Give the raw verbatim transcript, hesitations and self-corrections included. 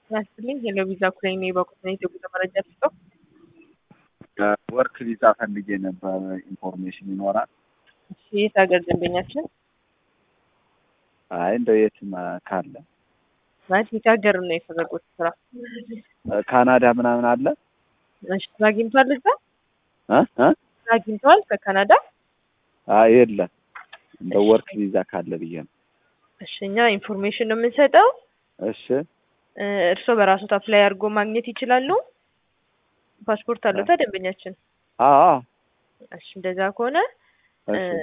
ያስልኝ የለቪዛ ኩሌን የበቁት ነው የጉዞ መረጃ ልስጠው። ወርክ ቪዛ ፈልጌ ነበር። ኢንፎርሜሽን ይኖራል? እሺ የት ሀገር ደንበኛችን? አይ እንደው የትም ካለ ማለት የት ሀገር ነው የፈለጉት ስራ? ካናዳ ምናምን አለ? እሺ ስራ አግኝቷል እዛ? እ እ ስራ አግኝቷል ከካናዳ? አይ የለም። እንደው ወርክ ቪዛ ካለ ብዬ ነው። እሺ እኛ ኢንፎርሜሽን ነው የምንሰጠው። እሺ እርስዎ በራስዎት አፕላይ አድርጎ ማግኘት ይችላሉ? ፓስፖርት አለዎታ ደንበኛችን? አዎ። እሺ እንደዛ ከሆነ እሺ